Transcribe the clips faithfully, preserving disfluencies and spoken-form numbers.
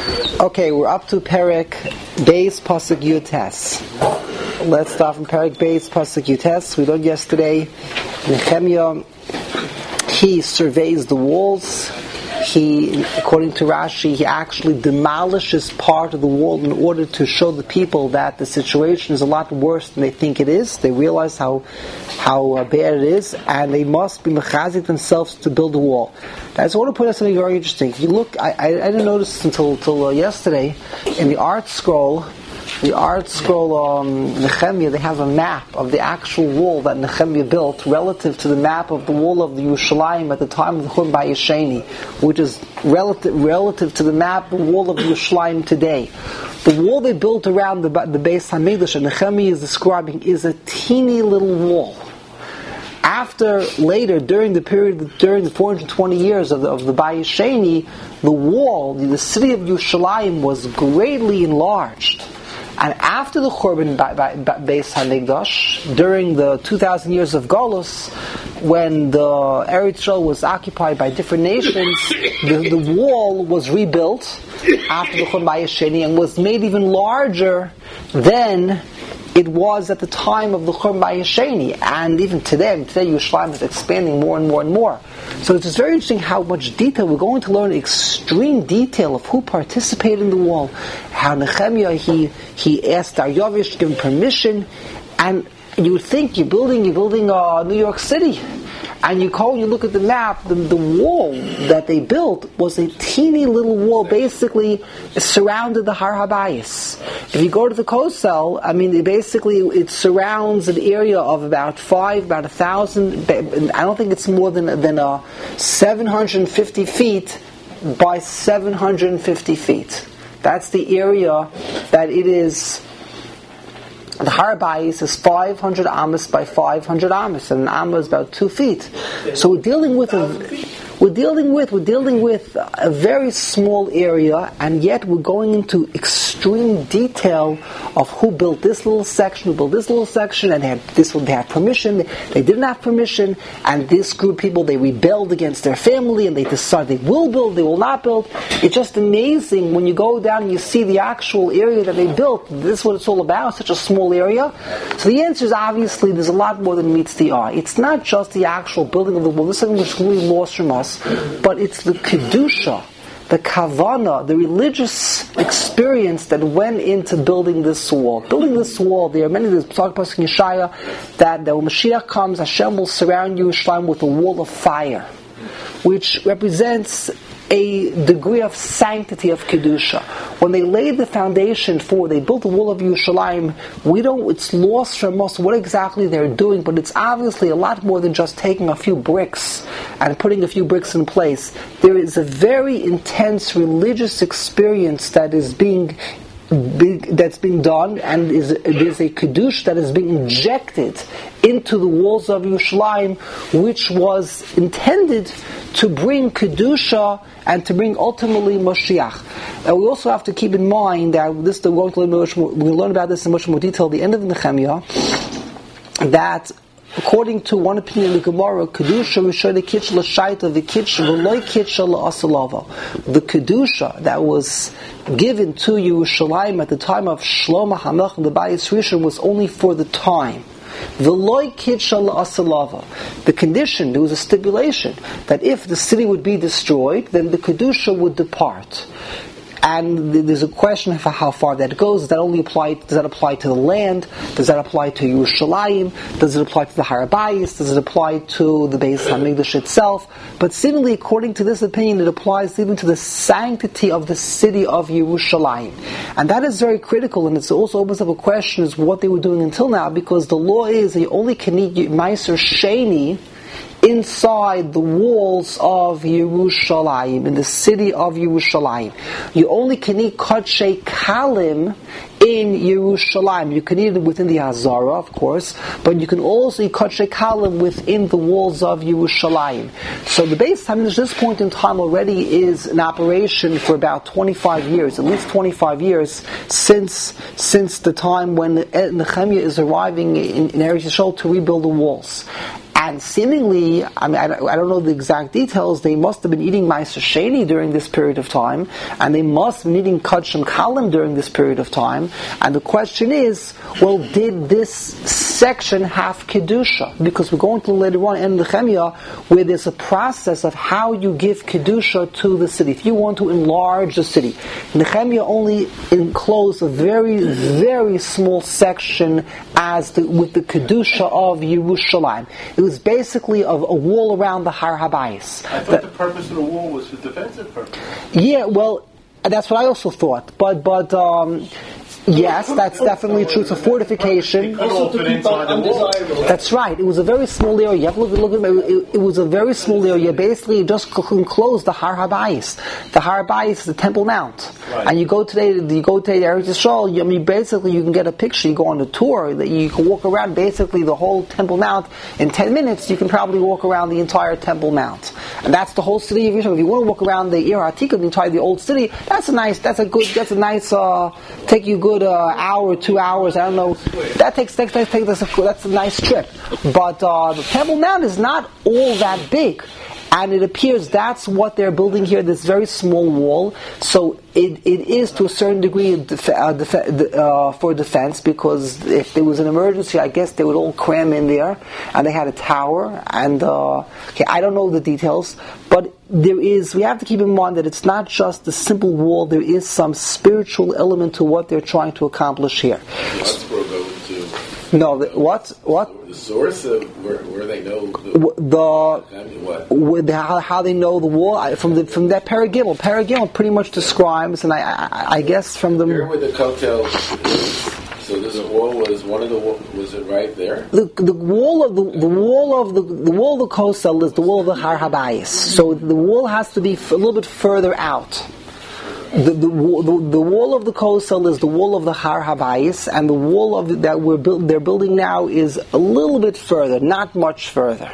Okay, we're up to Perek Beis Pasuk Yutes. Let's start from Perek Beis Pasuk Yutes. We learned yesterday, Nehemiah, he surveys the walls. He, according to Rashi, he actually demolishes part of the wall in order to show the people that the situation is a lot worse than they think it is. They realize how how uh, bad it is, and they must be mechazik themselves to build a wall. I just want to point out something very interesting. If you look, I, I, I didn't notice until, until uh, yesterday, in the art scroll, the art scroll um, Nehemiah, they have a map of the actual wall that Nehemiah built relative to the map of the wall of the Yerushalayim at the time of the Churban Bayesheni, which is relative relative to the map, the wall of Yerushalayim today. The wall they built around the, the Beis Hamikdash, and Nehemiah is describing, is a teeny little wall. After, later, during the period, during the four hundred twenty years of the, of the Bayesheni, the wall, the city of Yerushalayim was greatly enlarged. And after the Churban Beis Hamikdash, during the two thousand years of Golus, when the Eretz Yisrael was occupied by different nations, the, the wall was rebuilt after the Churban Bayesheni and was made even larger than it was at the time of the Churban Bayesheni. And even today, today Yerushalayim is expanding more and more and more. So it's just very interesting how much detail we're going to learn, extreme detail of who participated in the wall, how Nehemiah, he he asked Daryavish to give him permission, and you would think you're building you're building uh, New York City, and you call you look at the map, the, the wall that they built was a teeny little wall, basically surrounded the Har Habayis. If you go to the Kosel, I mean, it basically it surrounds an area of about five, about a thousand. I don't think it's more than than uh, seven hundred fifty feet by seven hundred fifty feet. That's the area that it is. The Har Habayis is five hundred amos by five hundred amos, and an amma is about two feet. So we're dealing with a, we're dealing with we're dealing with a very small area, and yet we're going into extreme detail of who built this little section, who built this little section, and they had this one. They had permission, they didn't have permission, and this group of people, they rebelled against their family, and they decided they will build, they will not build. It's just amazing when you go down and you see the actual area that they built. This is what it's all about. Such a small area. So the answer is obviously there's a lot more than meets the eye. It's not just the actual building of the wall. This is something that's really lost from us, but it's the kedusha, the kavana, the religious experience that went into building this wall. Building this wall, there are many, there's Pasuk Pasuk Yeshaya, that, that when Mashiach comes, Hashem will surround Yerushalayim with a wall of fire, which represents a degree of sanctity of Kedusha. When they laid the foundation for, they built the wall of Yerushalayim, we don't, it's lost from us what exactly they're doing, but it's obviously a lot more than just taking a few bricks and putting a few bricks in place. There is a very intense religious experience that is being Big, that's being done, and is there's a kedusha that is being injected into the walls of Yerushalayim, which was intended to bring kedusha and to bring ultimately Mashiach. And we also have to keep in mind that this we're going to learn much more, we'll learn about this in much more detail at the end of Nehemiah, that according to one opinion in the Gemara, Kedusha Rishon Kitch L'Shaita V'Kitch V'Loi Kitch L'Asalava. The Kedusha that was given to Yerushalayim at the time of Shlomo HaMelech and the Bayis Rishon was only for the time. V'Loi Kitch L'Asalava. The condition, there was a stipulation, that if the city would be destroyed, then the Kedusha would depart. And there's a question of how far that goes. Does that only apply? Does that apply to the land? Does that apply to Yerushalayim? Does it apply to the Har Habayis? Does it apply to the Beis Hamikdash itself? But seemingly, according to this opinion, it applies even to the sanctity of the city of Yerushalayim, and that is very critical. And it also opens up a question: is what they were doing until now? Because the law is you only can eat Meiser Sheni inside the walls of Yerushalayim, in the city of Yerushalayim. You only can eat Kodshei Kalim in Yerushalayim. You can eat it within the Hazara, of course, but you can also eat Kodshei Kalim within the walls of Yerushalayim. So the Beis Hamikdash at this point in time already is in operation for about twenty-five years, at least twenty-five years since since the time when Nehemiah is arriving in, in Eretz Yisrael to rebuild the walls. And seemingly, I mean, I don't, I don't know the exact details, they must have been eating Ma'aser Sheni during this period of time, and they must have been eating Kachim Kalim during this period of time. And the question is, well, did this section have Kedusha? Because we're going to later on in Nehemiah, where there's a process of how you give Kedusha to the city. If you want to enlarge the city, Nehemiah only enclosed a very, very small section as the, with the Kedusha of Yerushalayim. It was basically a, a wall around the Har Habayis. I thought the, the purpose of the wall was for defensive purpose. Yeah, well, that's what I also thought. But, but, um, yes, that's definitely true. It's a fortification. Also to keep out undesirable. That's right. It was a very small area. You have to look, look at it. It was a very small area. Basically, it just enclosed the Har Habayis. The Har Habayis is the Temple Mount. Right. And you go today, you go to Eretz Yisrael. I mean, basically, you can get a picture. You go on a tour. That you can walk around basically the whole Temple Mount in ten minutes. You can probably walk around the entire Temple Mount, and that's the whole city of Yisrael. If you want to walk around the Ir HaTikah, the entire the old city, that's a nice. That's a good. That's a nice. Uh, take you good. Uh, hour, two hours, I don't know. That takes, takes, takes, takes that's, a, that's a nice trip. But uh, the Temple Mount is not all that big. And it appears that's what they're building here, this very small wall. So it, it is to a certain degree def- uh, def- uh, for defense, because if there was an emergency, I guess they would all cram in there. And they had a tower. And uh, okay, I don't know the details, but there is, we have to keep in mind that it's not just a simple wall, there is some spiritual element to what they're trying to accomplish here. No, the, what? What? The source of where, where they know the, the what? With how, how they know the wall I, from the from that Perek Gimel. Perek Gimel pretty much describes, and I I, I guess from the here with the Kotel. So this wall was one of the was it right there? The the wall of the the wall of the the wall of the Kotel is the wall of the Har Habayis. So the wall has to be a little bit further out. The, the, the, the wall of the Kosel is the wall of the Har Habayis, and the wall of the, that we're build, they're building now is a little bit further, not much further.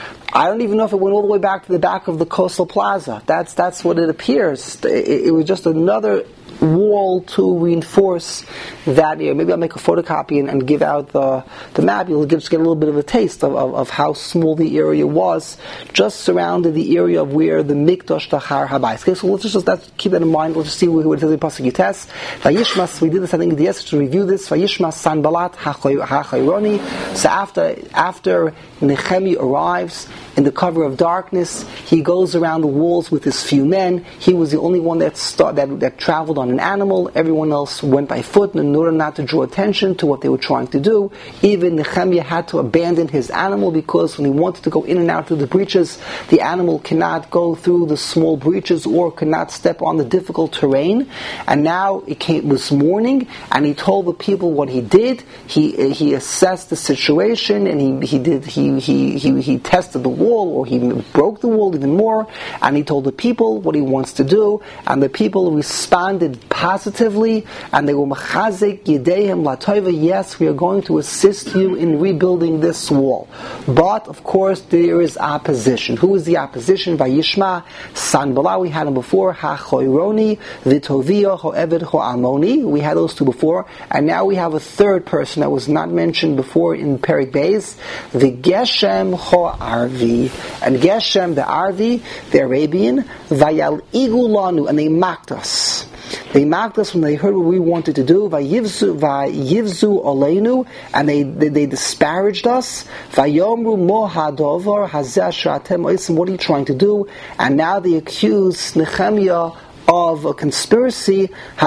I don't even know if it went all the way back to the back of the Coastal Plaza. That's that's what it appears. It, it was just another wall to reinforce that area. Maybe I'll make a photocopy and, and give out the the map. You'll just get a little bit of a taste of, of, of how small the area was, just surrounded the area of where the Mikdash, the Har Habayis. Okay, so let's just let's keep that in mind. Let's just see what it says in Pasuk Yutes. Vayishmas, we did this I think yesterday to review this. Vayishmas Sanballat HaChayroni. So after after Nehemiah arrives in the cover of darkness, he goes around the walls with his few men. He was the only one that start, that that traveled on an animal. Everyone else went by foot in order not to draw attention to what they were trying to do. Even Nehemiah had to abandon his animal, because when he wanted to go in and out through the breaches, the animal cannot go through the small breaches or cannot step on the difficult terrain. And now it came, it was morning, and he told the people what he did. He he assessed the situation, and he he did he he he, he tested the wall, or he broke the wall even more, and he told the people what he wants to do, and the people responded positively, and they were machazik yedeihem latova. Yes, we are going to assist you in rebuilding this wall. But of course there is opposition. Who is the opposition? Vayishma Sanballat, we had him before, HaChayroni, Vitovia, Ho'eved, Ho'amoni. We had those two before, and now we have a third person that was not mentioned before in Perek Beis, the Geshem Ho'arvi. And Geshem, the Arvi, the Arabian, Vayal Igulanu, and they mocked us. They mocked us when they heard what we wanted to do. Vayivzu, vayivzu oleinu, and they, they they disparaged us. Vayomru mo hadovar hazeh shatem oisim. What are you trying to do? And now they accuse Nehemiah of a conspiracy.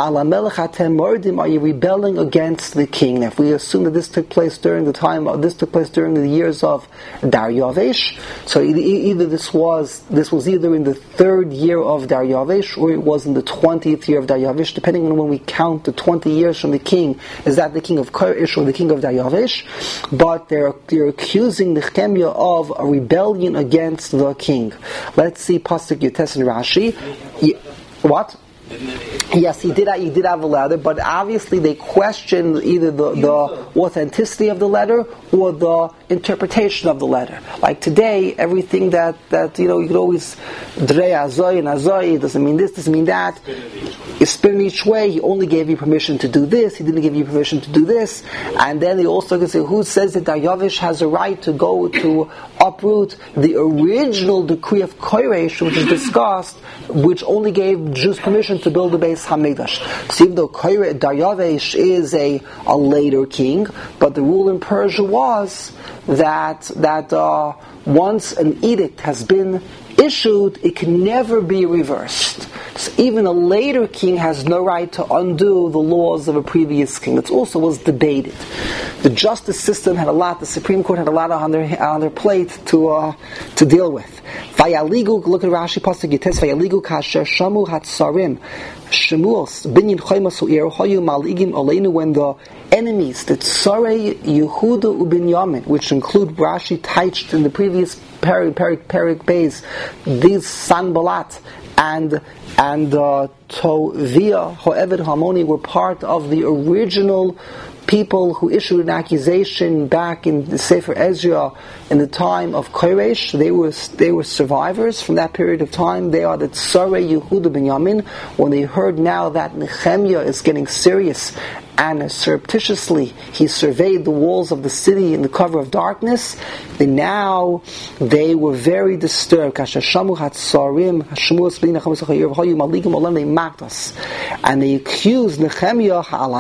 Are you rebelling against the king? Now, if we assume that this took place during the time of this took place during the years of Daryavesh, so either this was this was either in the third year of Daryavesh, or it was in the twentieth year of Daryavesh, depending on when we count the twenty years from the king. Is that the king of Koresh or the king of Daryavesh? But they're they're accusing Nehemiah of a rebellion against the king. Let's see Pasuk Yutes and Rashi. Yeah. What? Yes, he did. He did have a letter, but obviously they questioned either the, the authenticity of the letter or the interpretation of the letter. Like today, everything that, that you know, you could always drei azoi and azoi doesn't mean this, doesn't mean that. You spin each way. He only gave you permission to do this. He didn't give you permission to do this. And then they also can say, who says that Daryavish has a right to go to uproot the original decree of Koresh, which is discussed, which only gave Jews permission to build the base Hamikdash. So even though Daryavish is a, a later king, but the rule in Persia was that that uh, once an edict has been issued, it can never be reversed. So even a later king has no right to undo the laws of a previous king. It also was debated. The justice system had a lot, the Supreme Court had a lot on their, on their plate to uh, to deal with. Vayaligu, look at Rashi Pasuk Yites, Vayaligu kasher shamu hatsarim shemuos binyin chaymasu ir hayu maligim aleinu, when the enemies, the Tsarei Yehuda Ubinyamin, which include Rashi touched in the previous Perik Perik Perik Beis, these Sanballat and and uh, Tovia Ho'eved Hamoni were part of the original people who issued an accusation back in the Sefer Ezra in the time of Koresh. They were they were survivors from that period of time. They are the Tsarei Yehuda Binyamin. When they heard now that Nehemiah is getting serious and surreptitiously he surveyed the walls of the city in the cover of darkness, and now they were very disturbed. They mocked us, and they accused Nehemiah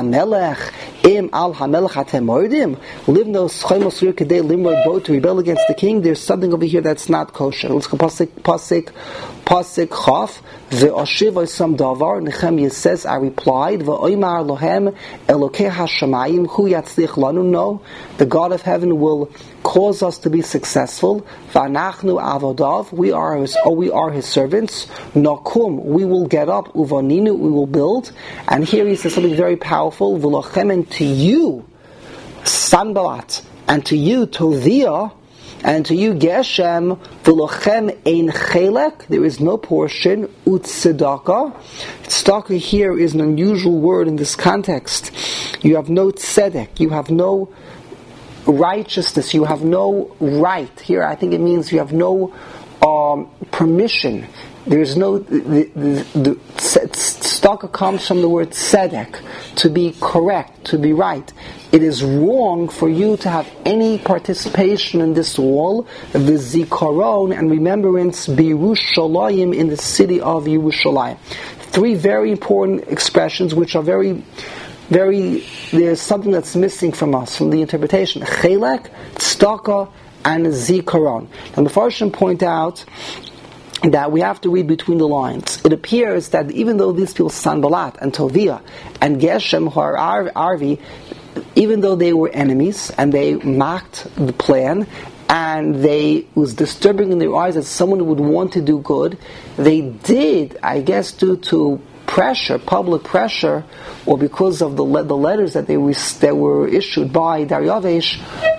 to rebel against the king. There's something over here that's not kosher. Let's go pasik pasik pasik chaf. Ve'ashiv davar. Nehemiah says, I replied, Ve'oymar lohem Elokei Hashamayim hu yatzlich lanu. No, the God of heaven will cause us to be successful. V'anachnu avodav. We are his, oh, we are his servants. Nakum. We will get up. Uvaninu. We will build. And here he says something very powerful. V'lochem, and to you, Sanballat, and to you, Tovia, and to you, Geshem, v'lochem ein chelek, there is no portion, ut tzedakah. Tzedakah here is an unusual word in this context. You have no tzedek, you have no righteousness, you have no right. Here I think it means you have no um, permission. There is no, the, the, the tzedakah comes from the word tzedek, to be correct, to be right. It is wrong for you to have any participation in this wall, the zikaron and remembrance b'Yerushalayim, in the city of Yerushalayim. Three very important expressions which are very, very, there's something that's missing from us, from the interpretation. Chelek, tzedakah, and zikaron. And the Farshim point out that we have to read between the lines. It appears that even though these people, Sanballat and Tovia and Geshem, who are Arvi, even though they were enemies and they mocked the plan and they it was disturbing in their eyes that someone would want to do good, they did, I guess, due to pressure, public pressure, or because of the le- the letters that they were, that were issued by Daryavish,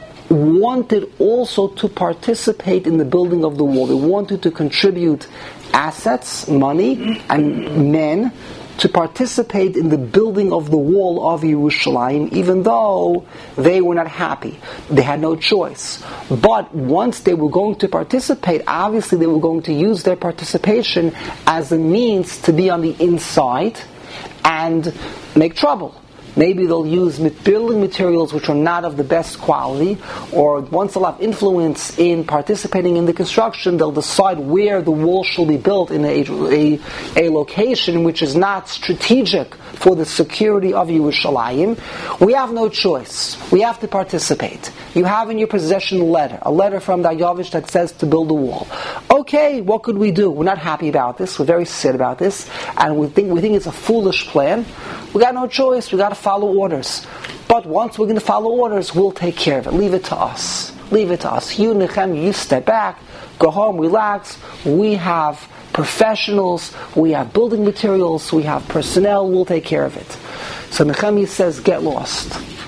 wanted also to participate in the building of the wall. They wanted to contribute assets, money, and men to participate in the building of the wall of Yerushalayim, even though they were not happy. They had no choice. But once they were going to participate, obviously they were going to use their participation as a means to be on the inside and make trouble. Maybe they'll use building materials which are not of the best quality, or once they'll have influence in participating in the construction, they'll decide where the wall shall be built in a, a, a location which is not strategic for the security of Yerushalayim. We have no choice. We have to participate. You have in your possession a letter, a letter from Daryavish that says to build a wall. Okay, what could we do? We're not happy about this. We're very sad about this, and we think we think it's a foolish plan. We got no choice. We got to follow orders. But once we're going to follow orders, we'll take care of it. Leave it to us. Leave it to us. You, Nechem, you step back, go home, relax. We have professionals. We have building materials. We have personnel. We'll take care of it. So Nehemiah says, get lost.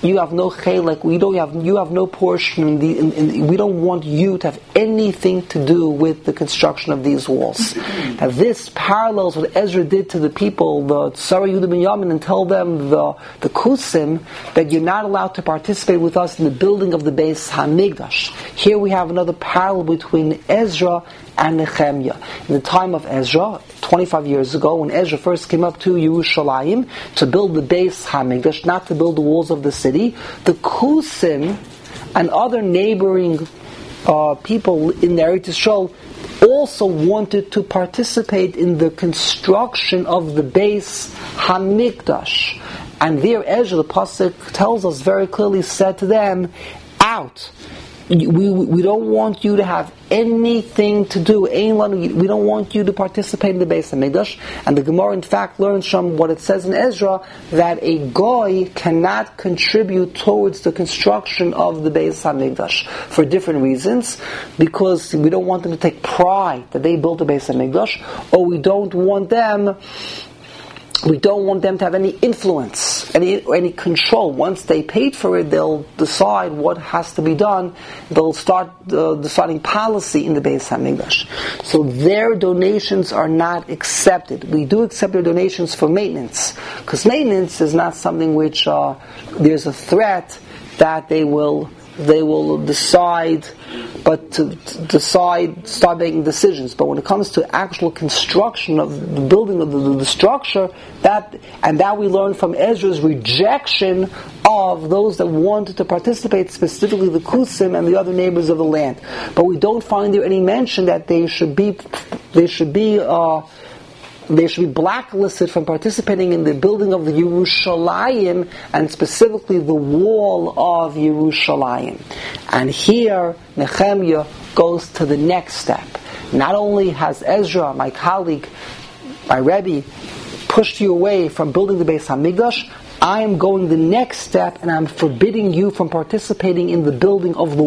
you have no chelek, we don't have, you have no portion in the, in, in, we don't want you to have anything to do with the construction of these walls. Now this parallels what Ezra did to the people, the Tzara Yehuda ben Yamin, and tell them, the, the Kusim, that you're not allowed to participate with us in the building of the Beis HaMikdash. Here we have another parallel between Ezra and Nehemiah. In the time of Ezra, twenty-five years ago, when Ezra first came up to Yerushalayim to build the Beis HaMikdash, not to build the walls of the city, the Kusim and other neighboring uh, people in the Eretz Yisrael also wanted to participate in the construction of the Beis HaMikdash. And there Ezra, the Pasuk tells us very clearly, said to them, out. We, we don't want you to have anything to do. We don't want you to participate in the Beis HaMikdash. And the Gemara, in fact, learns from what it says in Ezra that a goy cannot contribute towards the construction of the Beis HaMikdash for different reasons. Because we don't want them to take pride that they built the Beis HaMikdash, or we don't want them. We don't want them to have any influence, any any control. Once they paid for it, they'll decide what has to be done. They'll start uh, deciding policy in the Beis HaMikdash. So their donations are not accepted. We do accept their donations for maintenance, because maintenance is not something which uh, there's a threat that they will they will decide, but to, to decide, start making decisions. But when it comes to actual construction of the building of the, the, the structure, that and that we learn from Ezra's rejection of those that wanted to participate, specifically the Kusim and the other neighbors of the land. But we don't find there any mention that they should be, they should be. Uh, They should be blacklisted from participating in the building of the Yerushalayim, and specifically the wall of Yerushalayim. And here, Nehemiah goes to the next step. Not only has Ezra, my colleague, my Rebbe, pushed you away from building the Beis HaMikdash, I am going the next step, and I'm forbidding you from participating in the building of the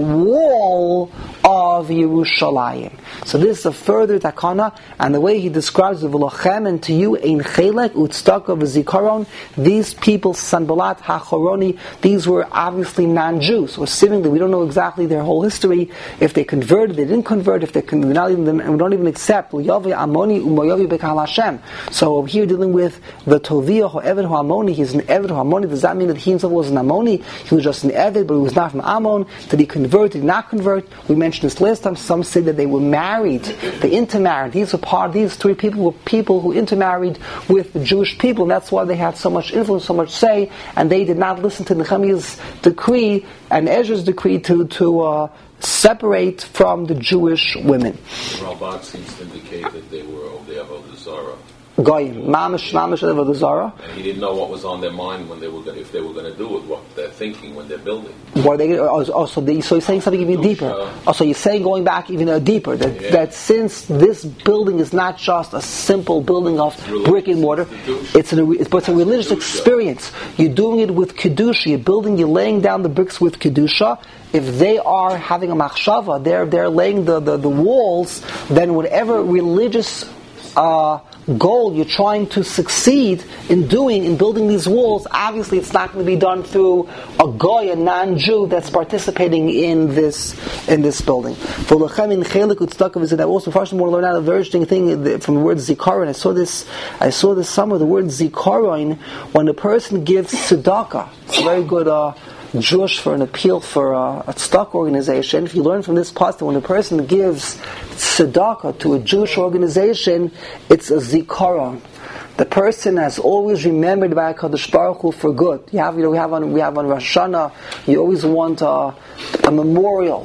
wall of Yerushalayim. So this is a further takana, and the way he describes the V'lochem, and to you ein chelek u'tzedakah v'zikaron. These people, Sanballat, HaChoroni, these were obviously non-Jews, or seemingly we don't know exactly their whole history. If they converted, they didn't convert. If they converted, not even them, and we don't even accept Yavi Amoni u'Moyavi Bekal Hashem. So here dealing with the Tovia Ho'eved Ho'Amoni, he's an Eved Ho'Amoni. Does that mean that he himself was an Ammoni? He was just an Eved, but he was not from Ammon. Did he convert? Did he not convert? We mentioned this last time. Some say that they were married. They intermarried. These were part. These three people were people who intermarried with the Jewish people, and that's why they had so much influence, so much say, and they did not listen to Nehemiah's decree and Ezra's decree to to uh, separate from the Jewish women. Ralbag seems to indicate that they were of the Avodah Zarah. Goyim, mamish, mamish of the Zara. And he didn't know what was on their mind when they were, if they were going to do it, what they're thinking when they're building. What they also, they, so you're saying something even deeper. Also, you're saying going back even uh, deeper that yeah. that since this building is not just a simple building of brick and mortar, it's an it's, but it's a religious experience. You're doing it with kedusha. You're building, you're laying down the bricks with kedusha. If they are having a machshava, they're they're laying the, the, the walls, then whatever religious uh, goal you're trying to succeed in doing, in building these walls, obviously it's not going to be done through a goy, a non-Jew that's participating in this in this building. For lechem in chelik u'tzedakah is that also first want to learn out a very interesting thing from the word zikaron. I saw this. I saw this somewhere. The word zikaron, when a person gives tzedakah, it's a very good. Uh, Jewish for an appeal for a, a tzedakah organization. If you learn from this pasuk, when a person gives tzedakah to a Jewish organization, it's a zikaron. The person has always remembered by HaKadosh Baruch Hu for good. You have, you know, we have on we have on Rosh Hashanah. You always want a, a memorial.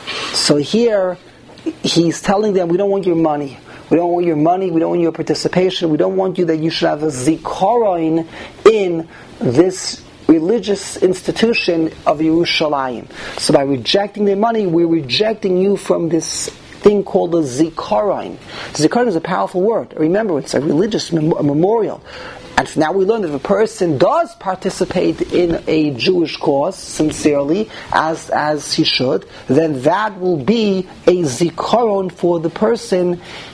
So here, he's telling them, we don't want your money. We don't want your money. We don't want your participation. We don't want you that you should have a zikaron in this religious institution of Yerushalayim. So by rejecting their money, we're rejecting you from this thing called a zikaron. Zikaron is a powerful word. Remember, it's a religious mem- a memorial. And now we learn that if a person does participate in a Jewish cause sincerely, as as he should, then that will be a zikaron for the person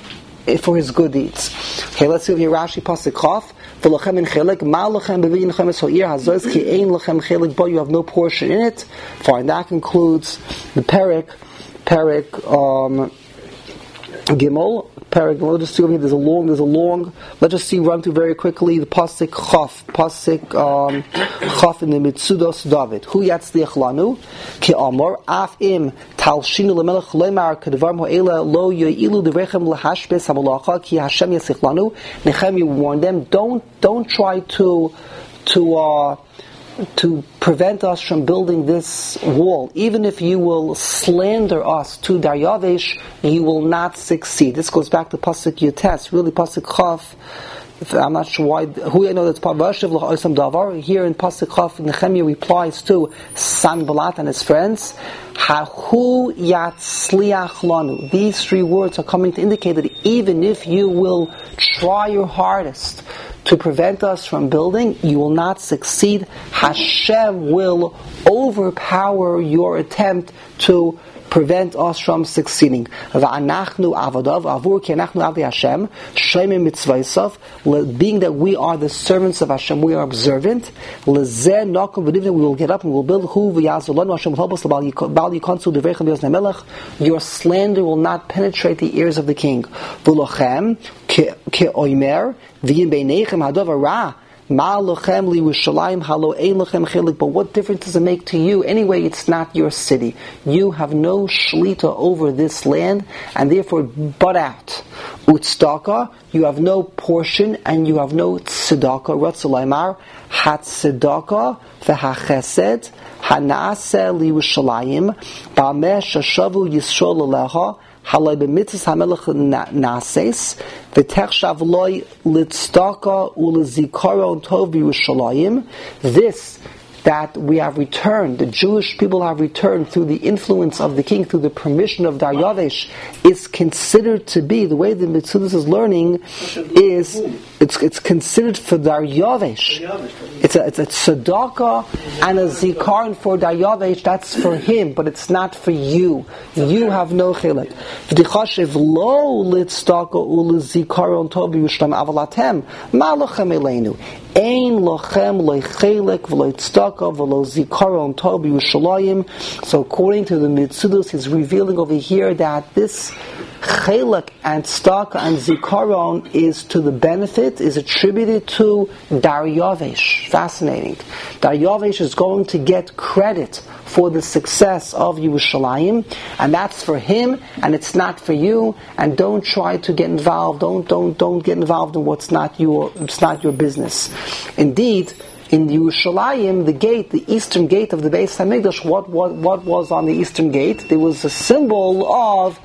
for his good deeds. Okay, let's see here. Rashi pasuk Chaf. V'lochem in chelik, ma lochem b'vin lechem es ha'ir hazois ki ein lochem chelik, but you have no portion in it. Fine, that concludes the Perek, Perek um, Gimel. Perek. Let's just see over here. There's a long. There's a long. Let's just see. Run through very quickly. The pasuk Chaf, pasuk um, Chaf in the Mitzudos David. Hu yatzliach lanu ki amor af im talshinu lemelech leimar kedvar mo'ela lo yoilu devrechem lahashbes hamolacha ki Hashem yasich lanu. Nehemiah warned them. Don't don't try to to. Uh, to prevent us from building this wall. Even if you will slander us to Daryavesh, you will not succeed. This goes back to Pasuk Yutes, really Pasuk Chaf. I'm not sure why, who I know that's Pasuk L'Osam Davar. Here in Pasuk Chaf, Nehemiah replies to Sanballat and his friends, Hahu Yatzliach Lanu. These three words are coming to indicate that even if you will try your hardest to prevent us from building, you will not succeed. Hashem will overpower your attempt to prevent us from succeeding. V'anachnu avadav avur ki anachnu avdei Hashem shemim mitzvaysav. Being that we are the servants of Hashem, we are observant. Lezeh nakum v'nivnei. We will get up and we will build. Hu v'yazolanu. Hashem will help us. Bal yikansu devrechem v'yosnei melech. Your slander will not penetrate the ears of the king. V'lochem ki oimer v'yim beinechem hadavar ra. But what difference does it make to you? Anyway, it's not your city. You have no shlita over this land, and therefore butt out. Utstaka, you have no portion, and you have no tzedakah. Ratzalaymar, hat tzedakah, v'hachesed, hanase liYerushalayim, ba'ameh shashavu Yisrael aleha, halay b'mitzvahs hamelech nases, v'techshav loy litzdaka ulezikaron tov b'Yerushalayim. This that we have returned, the Jewish people have returned through the influence of the king, through the permission of Daryavesh, is considered to be, the way the Mitzvah is learning, is it's it's considered for Daryavesh. It's a it's a tzedakah and a zikaron for Daryavesh. That's for him, but it's not for you. You have no chilek. V'dichashiv lo litzdaka ulezikaron tov b'Yerushalayim avalatem ma lochem eleinu. Ein lochem lechelek v'lo tzedakah v'lo zikaron tov b'Yerushalayim. So according to the Mitzvahs, he's revealing over here that this chelek and tzedakah and zikaron is to the benefit, is attributed to Daryavesh. Fascinating. Daryavesh is going to get credit for the success of Yerushalayim, and that's for him, and it's not for you. And don't try to get involved. Don't don't don't get involved in what's not your it's not your business. Indeed, in Yerushalayim, the gate, the eastern gate of the Beis Hamikdash, what what what was on the eastern gate? There was a symbol of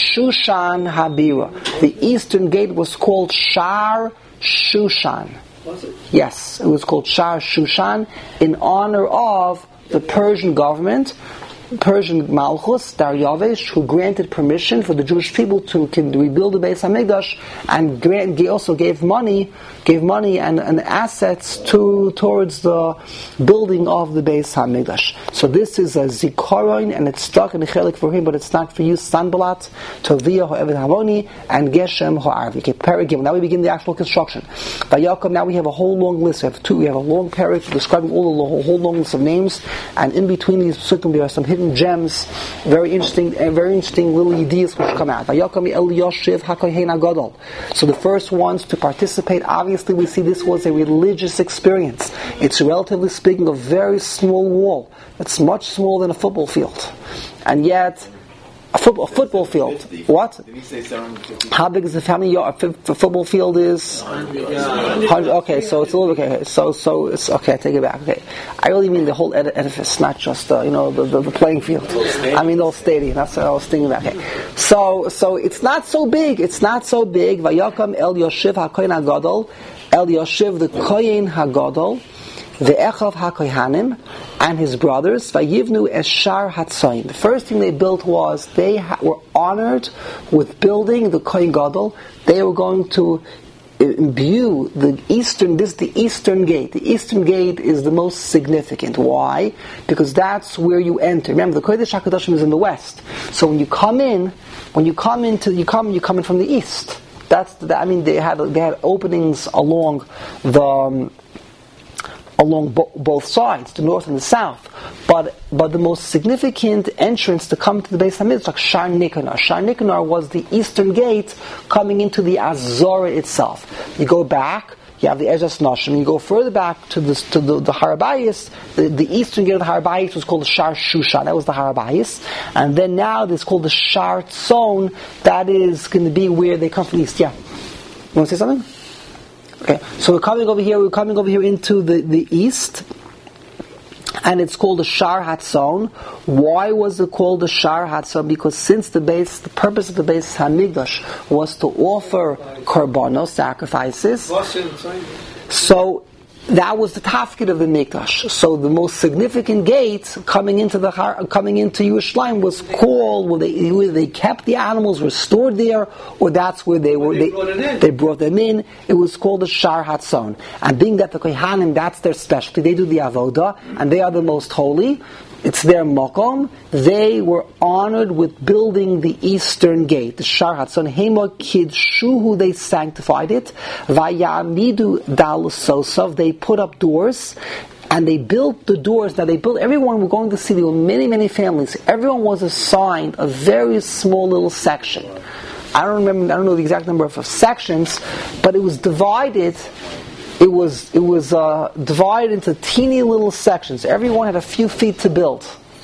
Shushan Habira. The eastern gate was called Shar Shushan. Was it? Yes, it was called Shar Shushan in honor of the Persian government, Persian Malchus, Daryavesh, who granted permission for the Jewish people to can rebuild the Beis Hamikdash, and grant, also gave money, gave money and, and assets to towards the building of the Beis Hamikdash. So this is a zikaron, and it's stuck in the chelik for him, but it's not for you. Sanballat, Tovia, Ho'eved Havoni, and Geshem Ho'arvi. Okay, Perek. Now we begin the actual construction. By Yaakov, now we have a whole long list. We have two. We have a long Perek describing all the whole, whole long list of names, and in between these psukim there are some hidden gems, very interesting, and very interesting little ideas which come out. So the first ones to participate, obviously we see this was a religious experience. It's relatively speaking a very small wall. It's much smaller than a football field, and yet a football, a football field. What? Did he say seven hundred fifty? How big is the family yard? A football field is one hundred. Okay, so it's a little okay. So so it's okay. I take it back. Okay, I really mean the whole edifice, not just uh, you know the, the the playing field. I mean the whole stadium. That's what I was thinking about. Okay, so so it's not so big. It's not so big. Vayakam El Yoshev HaKohen HaGadol, El Yoshev the Kohen HaGadol, the Echav HaKohanim, and his brothers, Vayivnu Eshar Hatzayin. The first thing they built was they ha- were honored with building the Kohen Gadol. They were going to imbue the eastern, this is the eastern gate. The eastern gate is the most significant. Why? Because that's where you enter. Remember, the Kodesh HaKadoshim is in the west. So when you come in, when you come into, you come, you come in from the east. That's the, I mean, they had they had openings along the um, along bo- both sides, the north and the south. But but the most significant entrance to come to the Beis Hamikdash, like Shar Nikanor. Shar Nikanor was the eastern gate coming into the Azorah itself. You go back. You have the Ezras Nashim. You go further back to the to the, the Har Habayis. The, the eastern gate of the Har Habayis was called the Shar Shushan. That was the Har Habayis. And then now it's called the Shar Tzon. That is going to be where they come from the east. Yeah. You want to say something? Okay. So we're coming over here. We're coming over here into the, the east. And it's called the Shar Hatzon. Why was it called the Shar Hatzon? Because since the base, the purpose of the Beis Hamikdash was to offer korbanos, sacrifices, so that was the tafkid of the Mikdash. So the most significant gate coming into the coming into Yerushalayim was called where they where they kept the animals, were stored there, or that's where they were. They, they, they brought them in. It was called the Shar Hatzon. And being that the Kohanim, that's their specialty, they do the avoda, and they are the most holy. It's their makom. They were honored with building the eastern gate, the Shar Hatzon. Hema Kidshuhu, they sanctified it. Vayamidu Dal Sosav, they put up doors. And they built the doors. Now they built, everyone we're going to see, there were many, many families. Everyone was assigned a very small little section. I don't remember, I don't know the exact number of sections, but it was divided. It was it was uh, divided into teeny little sections. Everyone had a few feet to build.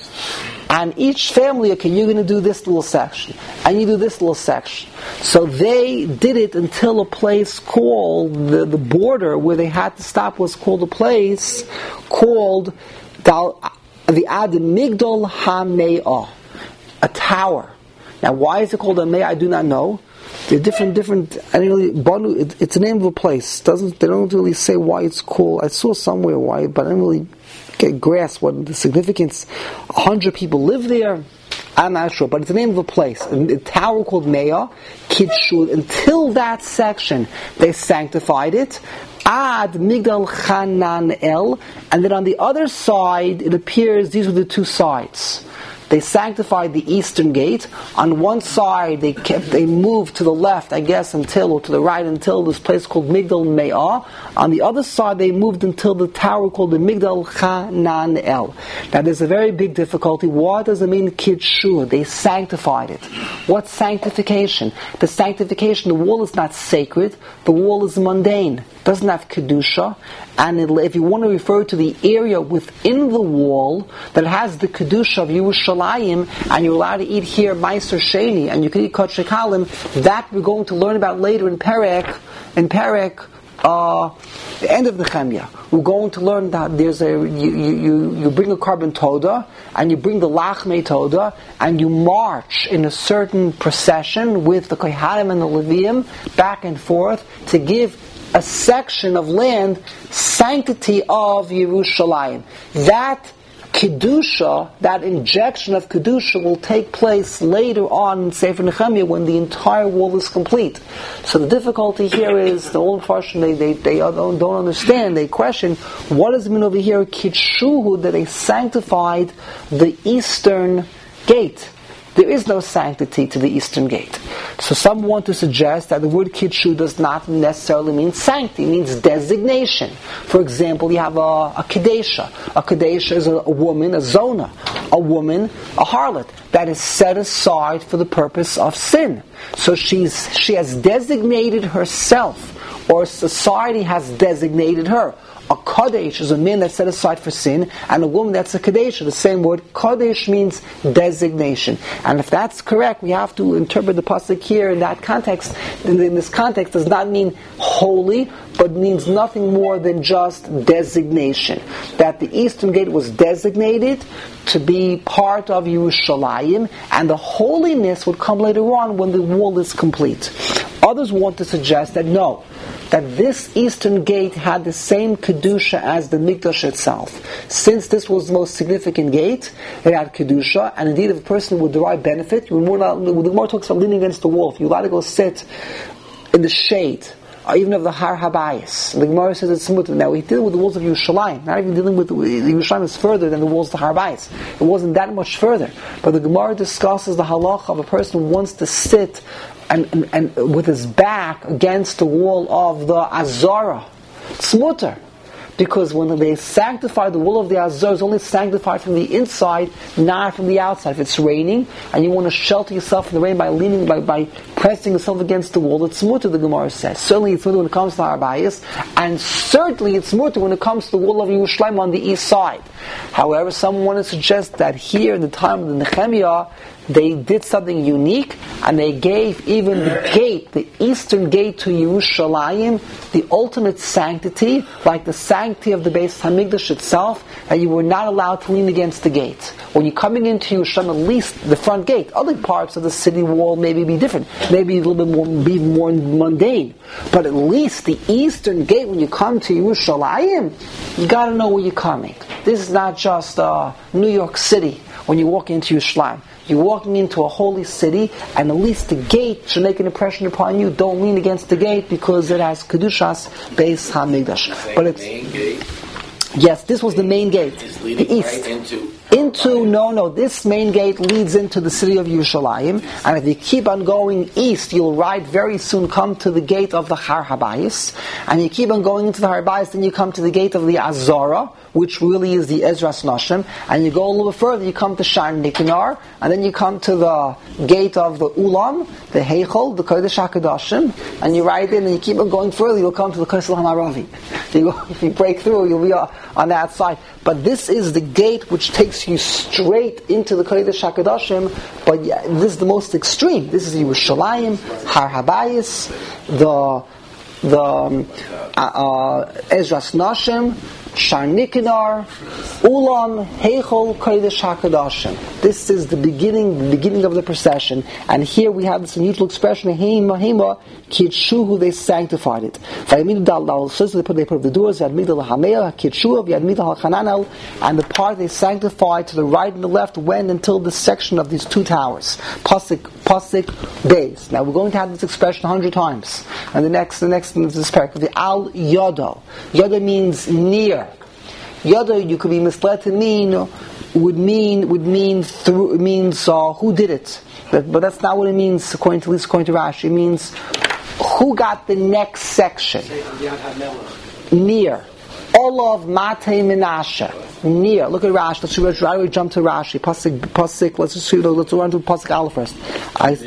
And each family, okay, you're going to do this little section. And you do this little section. So they did it until a place called, the, the border where they had to stop was called a place called Dal, the Ad Migdal HaMe'ah, a tower. Now why is it called a Me'ah? I do not know. They're different, different. I didn't really. Banu, it, it's the name of a place. Doesn't they don't really say why it's called? I saw somewhere why, but I didn't really get grasp what the significance. A hundred people live there. I'm not sure, but it's the name of a place. A, a tower called Me'ah, Kidshu. Until that section, they sanctified it. Ad Migdal Chanan El, and then on the other side, it appears these were the two sides. They sanctified the eastern gate. On one side, they kept, they moved to the left, I guess, until, or to the right, until this place called Migdal Me'ah. On the other side, they moved until the tower called the Migdal Chanan El. Now, there's a very big difficulty. What does it mean, Kidshu? They sanctified it. What's sanctification? The sanctification, the wall is not sacred. The wall is mundane. It doesn't have Kedusha. And if you want to refer to the area within the wall that has the Kedusha of Yerushalayim, and you're allowed to eat here Meiser Sheni, and you can eat Kodesh Kalim, that we're going to learn about later in Perek, in Perek, uh, the end of the Nehemiah. We're going to learn that there's a, you, you, you bring a carbon toda, and you bring the Lachmei toda, and you march in a certain procession with the Kohanim and the Leviim, back and forth, to give a section of land, sanctity of Yerushalayim. That Kedusha, that injection of Kedusha will take place later on in Sefer Nehemiah when the entire wall is complete. So the difficulty here is, the old Farshim, they, they, they don't, don't understand, they question, what does it mean over here, Kidshuhu, that they sanctified the eastern gate? There is no sanctity to the eastern gate. So some want to suggest that the word Kidshu does not necessarily mean sanctity, it means designation. For example, you have a, a Kadesha. A Kadesha is a, a woman, a Zona, a woman, a harlot, that is set aside for the purpose of sin. So she's she has designated herself, or society has designated her. A Kadesh is a man that's set aside for sin, and a woman that's a Kadesh. The same word, Kadesh, means designation. And if that's correct, we have to interpret the pasuk here in that context. In, in this context, does not mean holy, but means nothing more than just designation. That the eastern gate was designated to be part of Yerushalayim, and the holiness would come later on when the wall is complete. Others want to suggest that no, that this eastern gate had the same Kedusha as the Mikdash itself. Since this was the most significant gate, it had Kedusha, and indeed if a person would derive benefit, you would more, the more talks about leaning against the wall. If you allowed to go sit in the shade, or even of the Har Habayis. The Gemara says it's smooth. Now we deal with the walls of Yerushalayim. Not even dealing with the, Yerushalayim is further than the walls of the Har Habayis. It wasn't that much further. But the Gemara discusses the halacha of a person who wants to sit and, and, and with his back against the wall of the Azara, it's mutter. Because when they sanctify the wall of the Azor, it's only sanctified from the inside, not from the outside. If it's raining and you want to shelter yourself from the rain by leaning, by, by pressing yourself against the wall, it's mutter, the Gemara says. Certainly it's mutter when it comes to Har Bayis, and certainly it's mutter when it comes to the wall of Yerushalayim on the east side. However, someone want to suggest that here in the time of the Nehemiah, they did something unique, and they gave even the gate, the eastern gate to Yerushalayim, the ultimate sanctity, like the sanctity of the Beis Hamikdash itself, that you were not allowed to lean against the gate. When you're coming into Yerushalayim, at least the front gate, other parts of the city wall maybe be different, maybe a little bit more, be more mundane, but at least the eastern gate, when you come to Yerushalayim, you got to know where you're coming. This is not just uh, New York City when you walk into Yerushalayim. You're walking into a holy city, and at least the gate should make an impression upon you. Don't lean against the gate because it has Kedushas Beis Hamikdash. But it's main gate. Yes, this was the main gate, It's leading the east. right into Into, no, no, this main gate leads into the city of Yerushalayim, and if you keep on going east, you'll right very soon come to the gate of the Har Habayis, and you keep on going into the Har Habayis, then you come to the gate of the Azara, which really is the Ezras Nashim, and you go a little bit further, you come to Shar Nikinar, and then you come to the gate of the Ulam, the Heichel, the Kodesh HaKadoshim, and you ride in, and you keep on going further, you'll come to the Kodesh HaMaravi. If you break through, you'll be on that side. But this is the gate which takes you straight into the Kodesh HaKadoshim, but yeah, this is the most extreme. This is Yerushalayim, Har Habayis, the the um, uh, uh, Ezras Nashim, Shar Nikinar, Ulam, Heichol, Kodesh HaKadoshim. This is the beginning, the beginning of the procession. And here we have this unusual expression, Heima, Heima, Kitshuhu, they sanctified it. Vayamidal, so they put, they put up the doors, Yadmidal Hamea, Kitshuhu, Yadmidal HaChananel, and the part they sanctified to the right and the left went until the section of these two towers. Pasik, Pasik, Beis. Now we're going to have this expression a hundred times. And the next, the next, this paragraph, the Al Yodo. Yodo means near. Yada, you could be misled to mean would mean would mean through it means uh, who did it, but, but that's not what it means according to at least according to Rashi. It means who got the next section. Near. Olav Matei Menashe. Near. Look at Rashi. Let's read, right away jump to Rashi. Pasuk, Pasuk. Let's just read. Let's run to Pasuk Aleph first. I,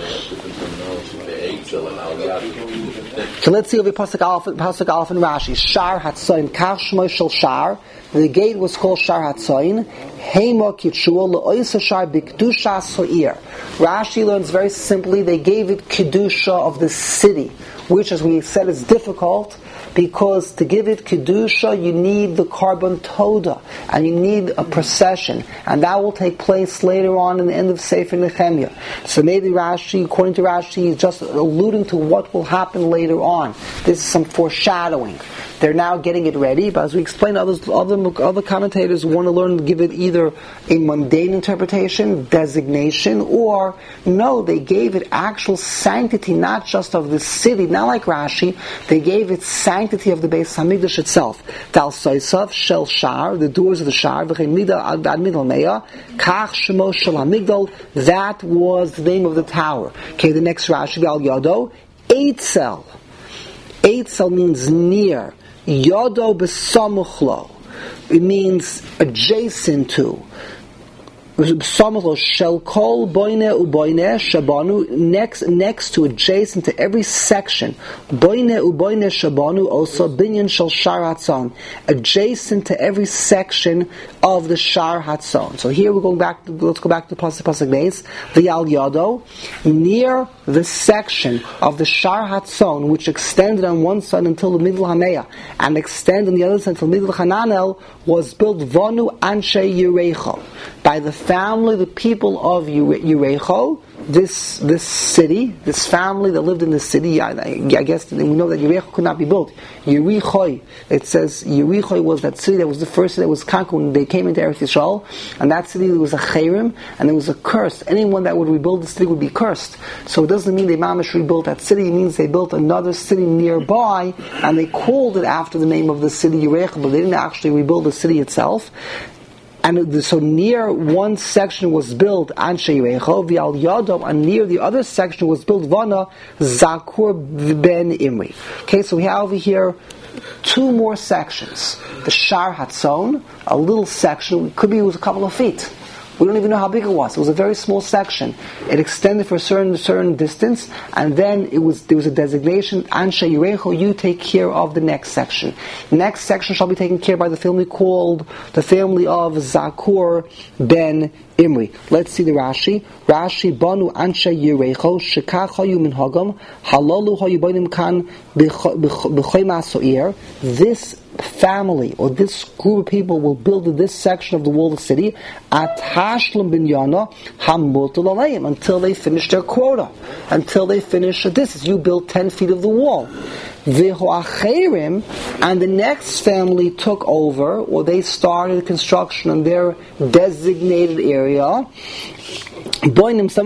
So let's see over Pasuk Aleph, Pasuk Aleph and Rashi. Shar Hatzayin, Kach Shmoi Shel Shar. The gate was called Shar Hatzayin. Heima Kitshua Le'oisa Shar B'Kedusha So'ir. Rashi learns very simply. They gave it Kedusha of the city, which, as we said, is difficult because to give it Kedusha, you need the carbon toda, and you need a procession, and that will take place later on in the end of Sefer Nehemiah. So maybe Rashi, according to Rashi, is just alluding to what will happen later on. This is some foreshadowing. They're now getting it ready, but as we explained, others, other other commentators want to learn to give it either a mundane interpretation, designation, or no, they gave it actual sanctity, not just of the city, not like Rashi. They gave it sanctity of the Beis Hamikdash itself. Dal Soisav Shel Shar, the doors of the Shar, V'chein Mida Ad Midal Meya, Kach Shemo Shel Hamigdal. That was the name of the tower. Okay, the next Rashi, Al Yodo, Eitzel. Eitzel means near. Yodo besamuchlo. It means adjacent to. Besamuchlo shel kol boine uboine shabanu, next next to, adjacent to every section. Boine uboine shabanu also binyan shel shar hatzon, adjacent to every section of the shar hatzon. So here we're going back to, let's go back to the pasuk pasuk base. The al yodo, near the section of the shar hatzon which extended on one side until the middle hameya and extended on the other side until middle hananel, was built vonu anshe Yerecho, by the family, the people of Yerecho. This this city, this family that lived in the city, I, I guess we know that Yerecho could not be built. Yerichoi, it says Yerichoi was that city that was the first city that was conquered when they came into Eretz Yisrael, and that city was a chayrim, and it was a curse. Anyone that would rebuild the city would be cursed. So it doesn't mean they mamish rebuilt that city, it means they built another city nearby, and they called it after the name of the city Yerecho, but they didn't actually rebuild the city itself. And so near one section was built Anshe Yerecho, V'al Yadam, and near the other section was built Vana Zakur ben Imri. Okay, so we have over here two more sections. The Shar Hatzon, a little section, it could be it was a couple of feet. We don't even know how big it was. It was a very small section. It extended for a certain certain distance, and then it was there was a designation, Anshe Yerecho, you take care of the next section. The next section shall be taken care of by the family called the family of Zakur ben Imri. Let's see the Rashi. Rashi, Banu Anshe Yerecho, Shekach hayu min hagam, halalu hayu bainim kan b'choy ma'asoir. This family or this group of people will build this section of the wall of the city at Hashlam binyana hamutal alayim until they finish their quota, until they finish a distance. You build ten feet of the wall. V'hoacherim, and the next family took over, or they started construction in their designated area. Until the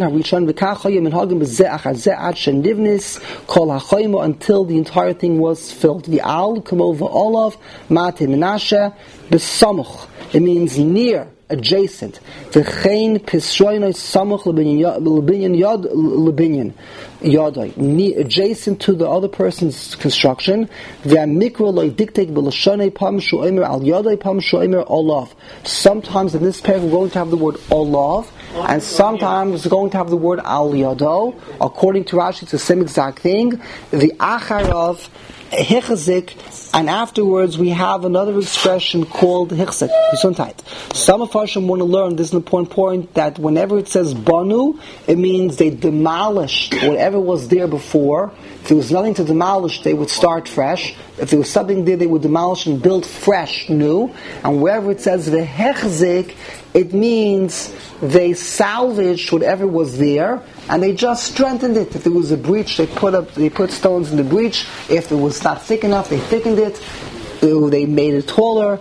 entire thing was filled. It means near, adjacent. Adjacent to the other person's construction. Sometimes in this pair we're going to have the word olav, and sometimes we're going to have the word al yado. According to Rashi, it's the same exact thing. The acharav hichzik, and afterwards we have another expression called hichzik. Some of us want to learn, this is an important point, that whenever it says banu, it means they demolished whatever was there before. If there was nothing to demolish, they would start fresh. If there was something there, they would demolish and build fresh, new. And wherever it says v'hechzik, it means they salvaged whatever was there and they just strengthened it. If there was a breach, they put up, they put stones in the breach. If it was not thick enough, they thickened it. They made it taller.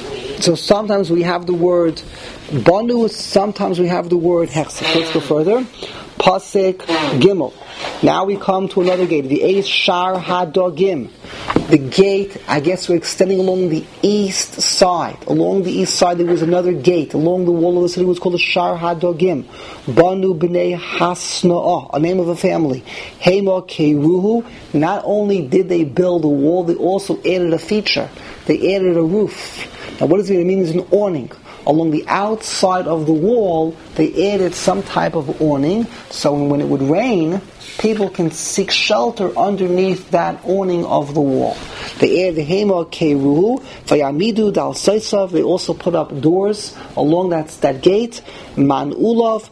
So sometimes we have the word banu, sometimes we have the word hechzik. Let's go further. Pasek Gimel. Now we come to another gate, the Eis Shar Hadogim. The gate, I guess we're extending along the east side. Along the east side there was another gate. Along the wall of the city was called the Shar Hadogim. Banu B'nei Hasna'ah, a name of a family. Hema Keruhu. Not only did they build a wall, they also added a feature. They added a roof. Now what does it mean? It's an awning. Along the outside of the wall, they added some type of awning, so when it would rain, people can seek shelter underneath that awning of the wall. They added the Hema Keruhu, Vayamidu Dal Saisav. They also put up doors along that that gate. Man Ulav,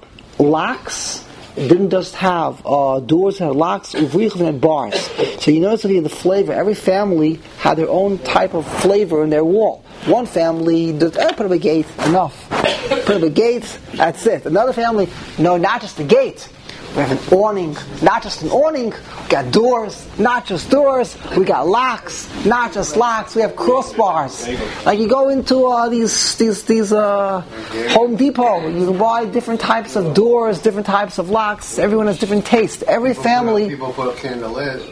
locks. It didn't just have uh, doors, it had locks, uvrichim had bars. So you notice that the flavor, every family had their own type of flavor in their wall. One family, just, eh, put up a gate, enough. Put up a gate, that's it. Another family, no, not just a gate. We have an awning, not just an awning. We got doors, not just doors. We got locks, not just locks. We have crossbars. Like you go into uh, these these these uh, Home Depot, you can buy different types of doors, different types of locks. Everyone has different taste. Every family, people put up candle lid.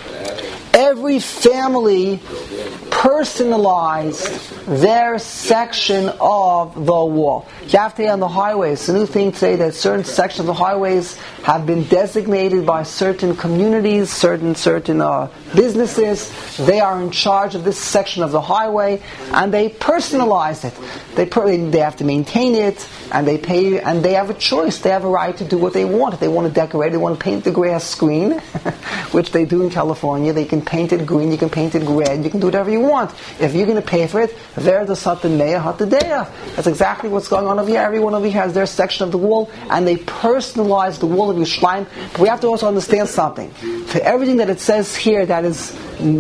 Every family personalized their section of the wall. You have to on the highways. It's a new thing today that certain sections of the highways have been designated by certain communities, certain certain uh, businesses. They are in charge of this section of the highway, and they personalize it. They per- they have to maintain it, and they pay, and they have a choice. They have a right to do what they want. If they want to decorate, they want to paint the grass green, which they do in California. They can paint it green. You can paint it red. You can do whatever you want. If you're going to pay for it, there the Satan Meya Hatadeya. That's exactly what's going on over here. Everyone over here has their section of the wall, and they personalize the wall of Yerushalayim. But we have to also understand something. For everything that it says here that is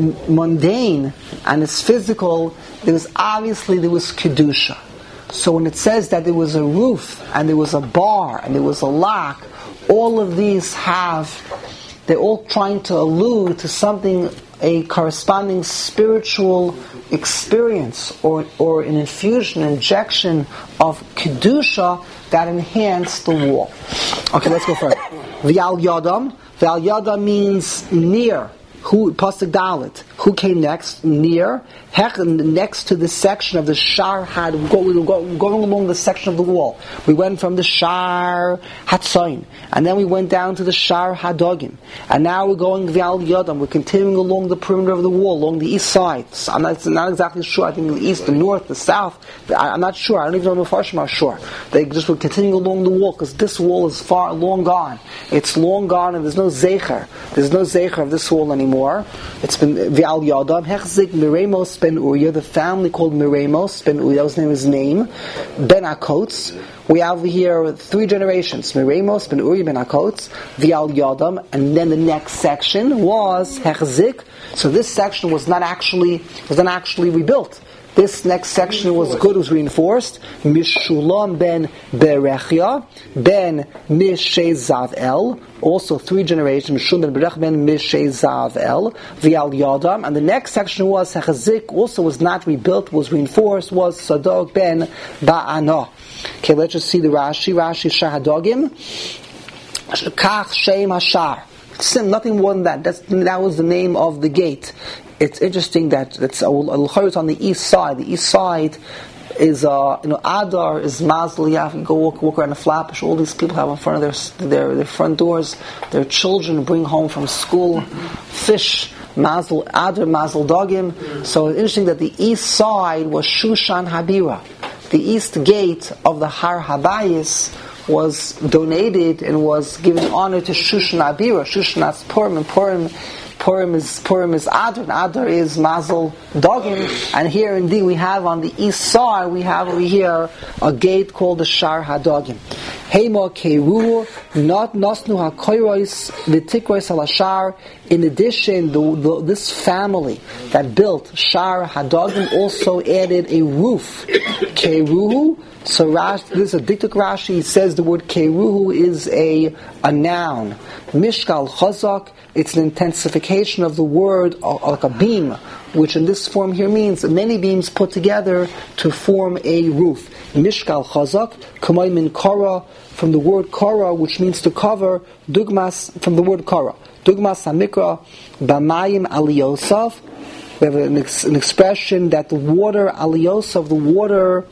mundane and is physical, there was obviously there was kedusha. So when it says that there was a roof and there was a bar and there was a lock, all of these have, they're all trying to allude to something, a corresponding spiritual experience or or an infusion, an injection of kedusha that enhanced the wall. Okay, let's go further. V'al yadam. V'al yadam means near. Who pasuk dalet? Who came next? Near. next to this section of the Shar Had, we were going along the section of the wall. We went from the Shar Hatzayin, and then we went down to the Shar Hadogim, and now we're going Vial Yodam. We're continuing along the perimeter of the wall, along the east side. So I'm not, not exactly sure. I think the east, the north, the south. I, I'm not sure. I don't even know if Mepharshim are sure. They just were continuing along the wall because this wall is far long gone. It's long gone, and there's no zecher. There's no zecher of this wall anymore. It's been Vial Yodam. Hechzik Miremos ben Uriah, the family called Miremos ben Uriah. That was his name. Ben Akotz. We have here three generations: Miremos ben Uriah ben Akotz, Vial Yodam, and then the next section was Hechzik. So this section was not actually was not actually rebuilt. This next section was good, was reinforced. Mishulam ben Berechia, ben Mishei Zavel, also three generations, Mishulam ben Berechia, ben Mishei Zavel, Vial Yodam. And the next section was Hechazik, also was not rebuilt, was reinforced, was Sadok ben Ba'ana. Okay, let's just see the Rashi. Rashi Shahadogim. Kach Shem Hashar. Nothing more than that. That's, that was the name of the gate. It's interesting that it's Al-Khayr on the east side. The east side is, uh, you know, Adar is Mazel. You have to go walk, walk around the Flapish. All these people have in front of their, their their front doors. Their children bring home from school fish. Mazel Adar, Mazel Dogim. So it's interesting that the east side was Shushan Habira. The east gate of the Har Habayis was donated and was given honor to Shushan Habira. Shushan's Purim, and Purim Purim is Purim is Adar, and Adar is Mazel Dogim, and here indeed we have on the east side we have over here a gate called the Shar Hadogim. Hema Keru, not Nosnu HaKoyros V'Tikros Halashar. In addition, the, the, this family that built Shar Hadogim also added a roof. Keruhu. So Rashi, this is a diktuk Rashi. He says the word Keruhu is a a noun. Mishkal Chazak. It's an intensification of the word like a beam, which in this form here means many beams put together to form a roof. Mishkal Chazak, Kamay min Kara, from the word Kara, which means to cover. Dugmas, from the word Kara. Dugmas Hamikra, Bamayim Aliyosaf. We have an, ex, an expression that the water Aliyosaf, the water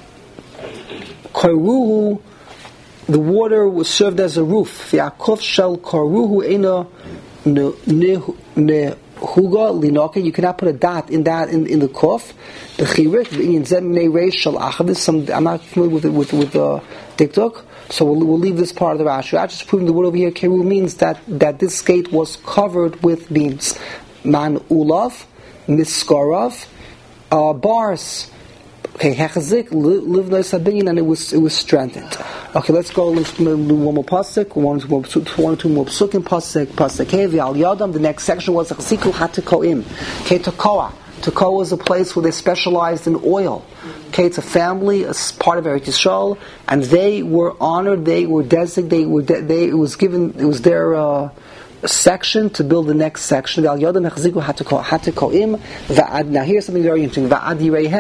Karuhu, the water was served as a roof. V'akov shel Karuhu ena nehuga linoka. You cannot put a dot in that in, in the kof. The chirik v'inyan zemnei reish shel achadis. I'm not familiar with with with the uh, diktuk, so we'll, we'll leave this part of the Rashi. I just proving the word over here. Keru means that that this gate was covered with beams. Man ulav, miskarav, uh, bars. Okay, Hechazik lived nice Sabinian, and it was it was strengthened. Okay, let's go. Let's do one more pasuk. One, one, two, one, two more pasukim. Pasuk, pasuk. Okay, Vial Yodam. The next section was Chasiku Hatikoim. Okay, Tekoa. Tekoa was a place where they specialized in oil. Okay, it's a family, a part of Eretz Yisrael, and they were honored. They were designated. They were. De- they it was given. It was their. Uh, section to build the next section. Now here's something very interesting. Now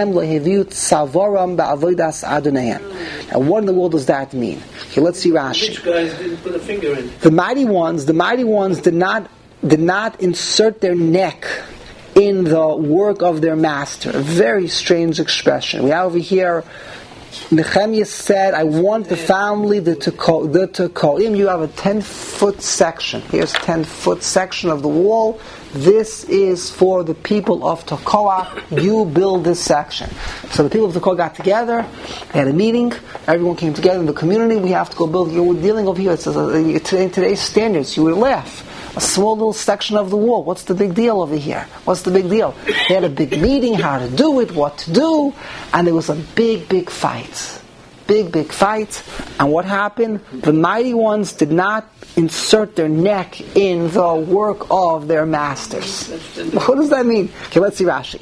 what in the world does that mean? Okay, let's see Rashi. Which guys didn't put a finger in? The mighty ones, the mighty ones did not did not insert their neck in the work of their master. A very strange expression. We have over here Nehemiah said, I want the family, the Tekoim, the Tekoim. You have a ten-foot section. Here's a ten-foot section of the wall. This is for the people of Tekoa. You build this section. So the people of Tekoa got together. They had a meeting. Everyone came together in the community. We have to go build. We're dealing over here. It's a, in today's standards, you would laugh. A small little section of the wall. What's the big deal over here? What's the big deal? They had a big meeting, how to do it, what to do, and there was a big, big fight. Big, big fight. And what happened? The mighty ones did not insert their neck in the work of their masters. What does that mean? Okay, let's see Rashi.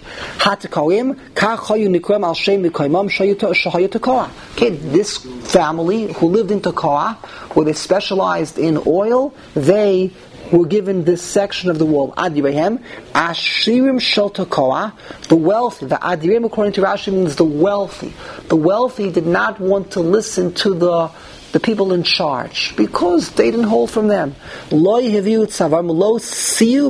Okay, this family who lived in Tekoa, where they specialized in oil, they were given this section of the wall. Adirehim, Ashirim Shel Tekoa, the wealthy. The Adirehim, according to Rashi, means the wealthy. The wealthy did not want to listen to the the the people in charge, because they didn't hold from them. Lo yehivu tzavarm lo siu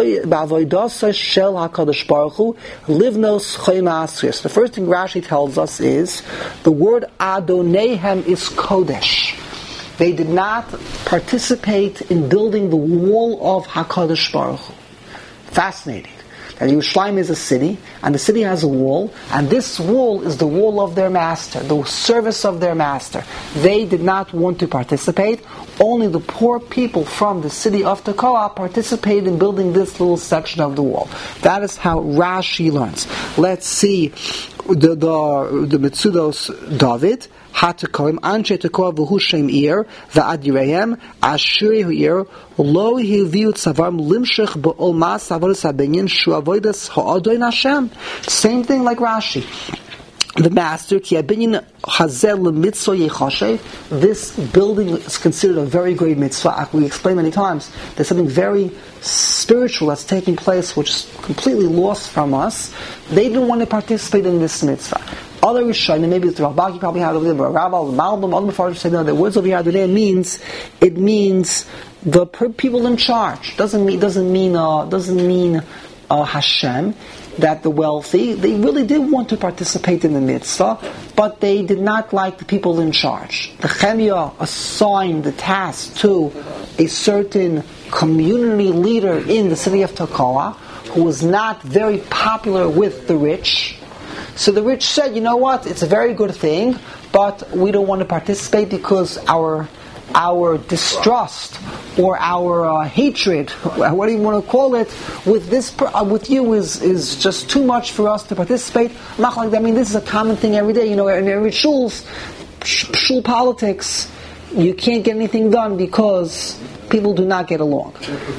ba'avodas shel HaKadosh Baruch Hu livnos chayma asris. The first thing Rashi tells us is the word Adonehem is Kodesh. They did not participate in building the wall of HaKadosh Baruch Hu. Fascinating. That Yerushalayim is a city, and the city has a wall, and this wall is the wall of their master, the service of their master. They did not want to participate. Only the poor people from the city of Tekoa participated in building this little section of the wall. That is how Rashi learns. Let's see the the, the Metzudos David. Hatakoim Anshe Tekoa v'hu Shem Ir v'adirehem Ashuri Huir Lo Hiviu Tzavarm Limshech B'Olmas Avodas Habinyan Shu Avodas Ha'adoin Hashem. Same thing like Rashi. The master, Ki Habinyan Hazel L'Mitzvah Yechashev. This building is considered a very great mitzvah. We explained many times. There's something very spiritual that's taking place, which is completely lost from us. They didn't want to participate in this mitzvah. Other Rishonim, maybe the Rabbi probably had over there, but Rabbi, the Malbim, other Mefarshim say no. The words over here today means it means the per- people in charge. Doesn't mean doesn't mean uh, doesn't mean uh, Hashem. That the wealthy, they really did want to participate in the mitzvah, but they did not like the people in charge. The Chemia assigned the task to a certain community leader in the city of Tekoa, who was not very popular with the rich. So the rich said, you know what, it's a very good thing, but we don't want to participate because our our distrust or our uh, hatred, what do you want to call it, with this uh, with you is is just too much for us to participate. I mean, this is a common thing every day. You know, in every shuls, shul politics, you can't get anything done because people do not get along.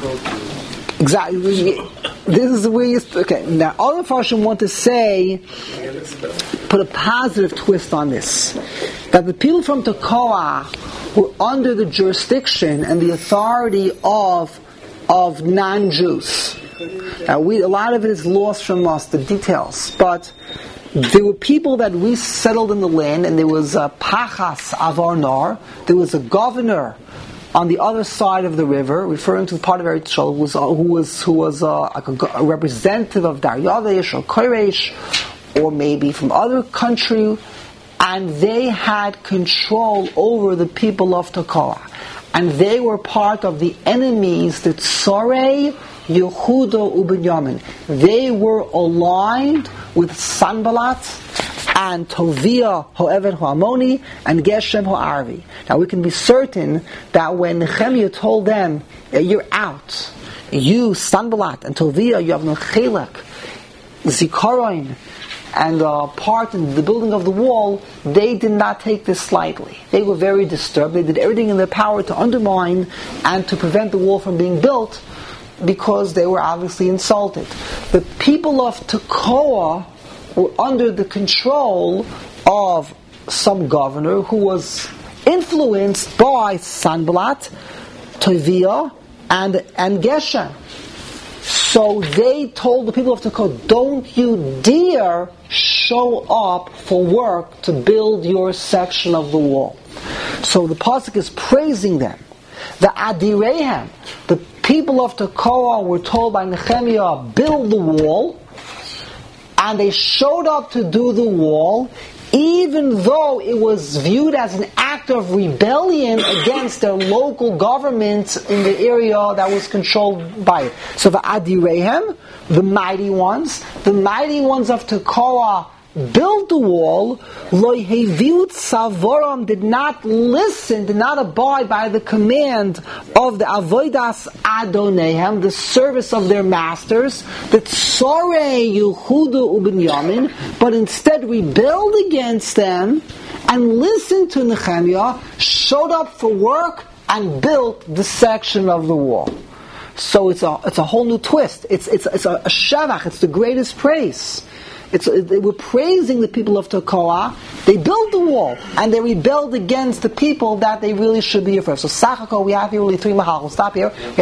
Exactly. This is where you... Okay, now other Farshim want to say, put a positive twist on this. That the people from Tekoa were under the jurisdiction and the authority of of non-Jews. Now, we, a lot of it is lost from us, the details. But there were people that we settled in the land, and there was a Pachas Avarnar, there was a governor on the other side of the river, referring to the part of Eretz Yisrael, who was, uh, who was, who was uh, a, a representative of Daryavish or Koresh, or maybe from other country, and they had control over the people of Tekoa. And they were part of the enemies, the Tzorei, Yehuda, Ubenyamin. They were aligned with Sanballat and Tovia Ho'eved Ho'amoni and Geshem Ho'arvi. Now we can be certain that when Nehemiah told them, you're out, you, Sanballat and Tovia, you have no chelek, Zikaron, and uh, part in the building of the wall, they did not take this lightly. They were very disturbed. They did everything in their power to undermine and to prevent the wall from being built, because they were obviously insulted. The people of Tekoa were under the control of some governor who was influenced by Sanballat, Tovia, and, and Geshem. So they told the people of Tekoa, don't you dare show up for work to build your section of the wall. So the pasuk is praising them. The Adirehem, the people of Tekoa, were told by Nehemiah, build the wall, and they showed up to do the wall, even though it was viewed as an act of rebellion against their local government in the area that was controlled by it. So the Adirehem, the mighty ones, the mighty ones of Tekoa built the wall. Lo Heviut Savoram did not listen, did not abide by the command of the Avodas Adonehem, the service of their masters, the Tzorei Yehuda Ubenyamin, but instead rebelled against them and listened to Nehemiah, showed up for work, and built the section of the wall. So it's a it's a whole new twist. It's it's it's a, a shavach. It's the greatest praise. It's, they were praising the people of Tekoa. They built the wall, and they rebelled against the people that they really should be afraid of. So, Sachako, we have here only three mahal. We'll stop here. We have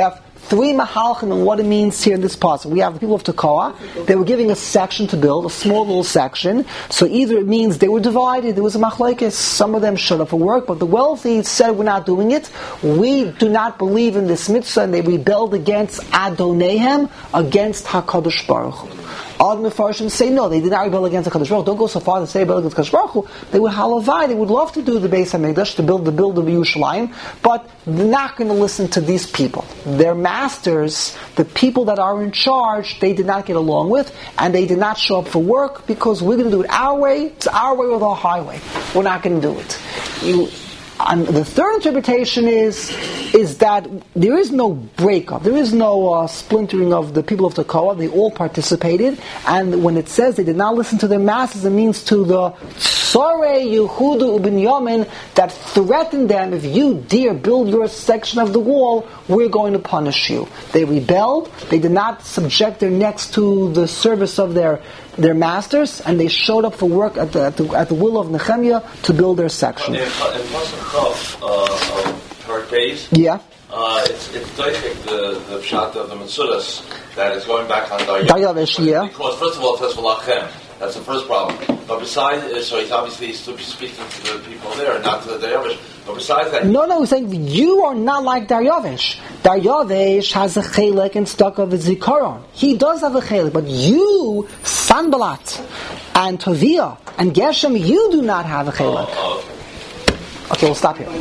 three mahalchim and what it means here in this passage. We have the people of Tekoa. They were giving a section to build, a small little section. So either it means they were divided, there was a machlekes. Some of them showed up for work, but the wealthy said, we're not doing it. We do not believe in this mitzvah, and they rebelled against Adonehem, against HaKadosh Baruch Hu. All the Mefarshim say no, they did not rebel against the Kadosh Baruch Hu. Don't go so far to say rebel against Kadosh Baruch Hu. They would halavai, they would love to do the Beis HaMikdash, to build the build of Yerushalayim, but they're not going to listen to these people. Their masters, the people that are in charge, they did not get along with, and they did not show up for work because we're going to do it our way. It's our way or the highway. We're not going to do it. You. And the third interpretation is is that there is no breakup, there is no uh, splintering of the people of Tekoa. They all participated, and when it says they did not listen to their masters, it means to the Tzorei Yehuda uBinyamin that threatened them, if you dare build your section of the wall, we're going to punish you. They rebelled, they did not subject their necks to the service of their their masters, and they showed up for work at the at the, at the will of Nehemiah to build their section. In Pasuk Chav uh, of Parak Beis, yeah, uh, it's it's dating the the pshat of the Metzudas that is going back on Daryavish, yeah. Because first of all, it says V'lachem. That's the first problem. But besides, so he's obviously he's speaking to the people there, not to the Daryavish. But besides that, no, no, he's saying you are not like Daryavish. Daryavish has a chelek and stuck of a zikaron. He does have a chelek, but you, Sanballat and Tovia and Geshem, you do not have a chelek. oh, oh, okay. Okay, we'll stop here.